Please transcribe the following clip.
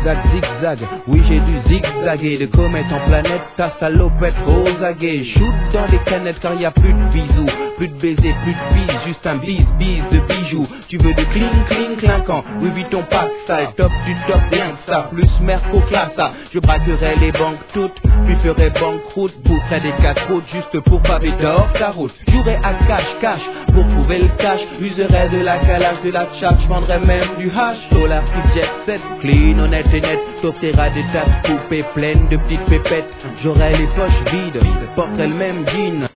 zigzag, zigzag. Oui, j'ai dû zigzaguer de comète en planète, ta salopette aux aguets. Shoot dans les canettes car y a plus de bisous, plus de baisers, plus de bises, juste un bis de bijoux. Tu veux de cling clinquant, oui vite ton pack sale, top du top, rien que ça, plus merco classa. Je braquerai les banques toutes, puis ferai banqueroute, pousserai des casse-routes juste pour paver d'or ta route. Jouerai à cache pour trouver le cash, userai de la calage, de la charge, vendrai même du hash. Solar jet set, clean, honnête et net, t'offriras des tasses coupées pleines de petites pépettes. J'aurai les poches vides, porterai le même jean.